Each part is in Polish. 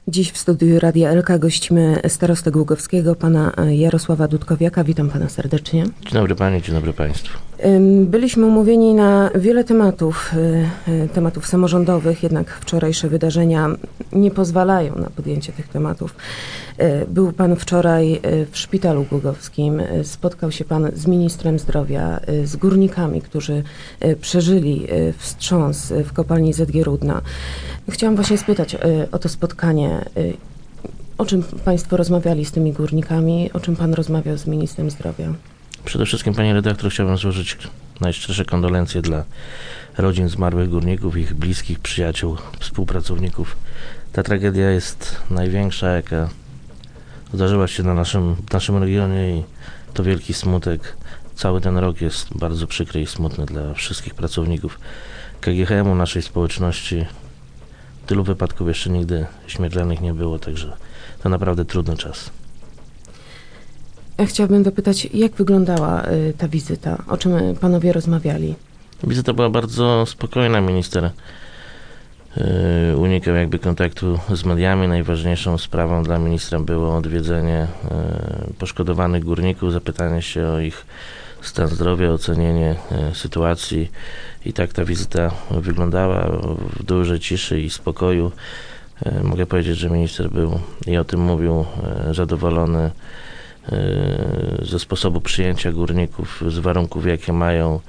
Dziś w studiu Radia Elka gościmy starostę Głogowskiego, pana Jarosława Dudkowiaka. Witam pana serdecznie. Dzień dobry panie, dzień dobry państwu. Byliśmy umówieni na wiele tematów samorządowych, jednak wczorajsze wydarzenia nie pozwalają na podjęcie tych tematów. Był pan wczoraj w szpitalu głogowskim, spotkał się pan z ministrem zdrowia, z górnikami, którzy przeżyli wstrząs w kopalni Zgierudna. Chciałam właśnie spytać o to spotkanie. O czym państwo rozmawiali z tymi górnikami? O czym pan rozmawiał z ministrem zdrowia? Przede wszystkim, pani redaktor, chciałbym złożyć najszczersze kondolencje dla rodzin zmarłych górników, ich bliskich, przyjaciół, współpracowników. Ta tragedia jest największa, jaka zdarzyła się w naszym regionie i to wielki smutek. Cały ten rok jest bardzo przykry i smutny dla wszystkich pracowników KGHM-u, naszej społeczności. Tylu wypadków jeszcze nigdy śmiertelnych nie było, także to naprawdę trudny czas. Ja chciałabym dopytać, jak wyglądała ta wizyta? O czym panowie rozmawiali? Wizyta była bardzo spokojna. Minister unikał kontaktu z mediami. Najważniejszą sprawą dla ministra było odwiedzenie poszkodowanych górników, zapytanie się o ich stan zdrowia, ocenienie sytuacji. I tak ta wizyta wyglądała w dużej ciszy i spokoju. Mogę powiedzieć, że minister był i o tym mówił zadowolony ze sposobu przyjęcia górników, z warunków, jakie mają.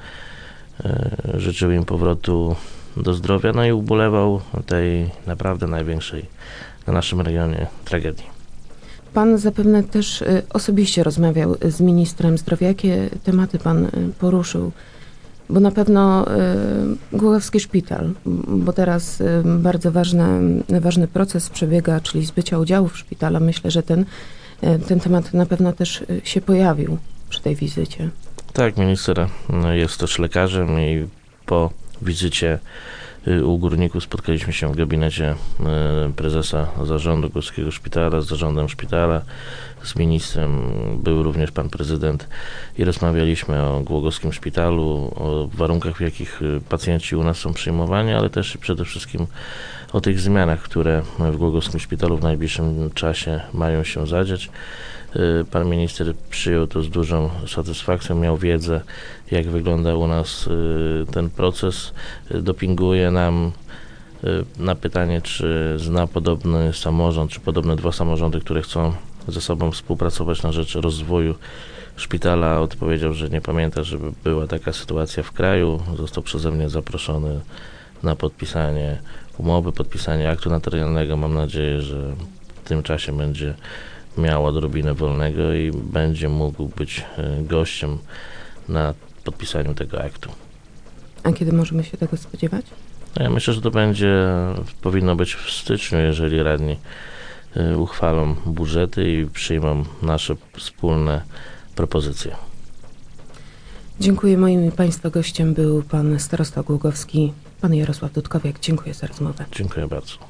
Życzył im powrotu do zdrowia, no i ubolewał tej naprawdę największej na naszym regionie tragedii. Pan zapewne też osobiście rozmawiał z ministrem zdrowia. Jakie tematy pan poruszył? Bo na pewno Głogowski Szpital, bo teraz bardzo ważny proces przebiega, czyli zbycia udziałów szpitala. Myślę, że ten temat na pewno też się pojawił przy tej wizycie. Tak, minister jest też lekarzem i po wizycie u górników spotkaliśmy się w gabinecie prezesa zarządu Głogowskiego Szpitala, z zarządem szpitala, z ministrem. Był również pan prezydent i rozmawialiśmy o Głogowskim Szpitalu, o warunkach, w jakich pacjenci u nas są przyjmowani, ale też i przede wszystkim o tych zmianach, które w Głogowskim Szpitalu w najbliższym czasie mają się zadziać. Pan minister przyjął to z dużą satysfakcją, miał wiedzę, jak wygląda u nas ten proces. Dopinguje nam na pytanie, czy zna podobny samorząd, czy podobne dwa samorządy, które chcą ze sobą współpracować na rzecz rozwoju szpitala. Odpowiedział, że nie pamięta, żeby była taka sytuacja w kraju. Został przeze mnie zaproszony na podpisanie umowy, podpisanie aktu notarialnego. Mam nadzieję, że w tym czasie będzie miał odrobinę wolnego i będzie mógł być gościem na podpisaniu tego aktu. A kiedy możemy się tego spodziewać? Ja myślę, że to powinno być w styczniu, jeżeli radni uchwalą budżety i przyjmą nasze wspólne propozycje. Dziękuję. Moim i państwa gościem był pan starosta głogowski, pan Jarosław Dudkowiak. Dziękuję za rozmowę. Dziękuję bardzo.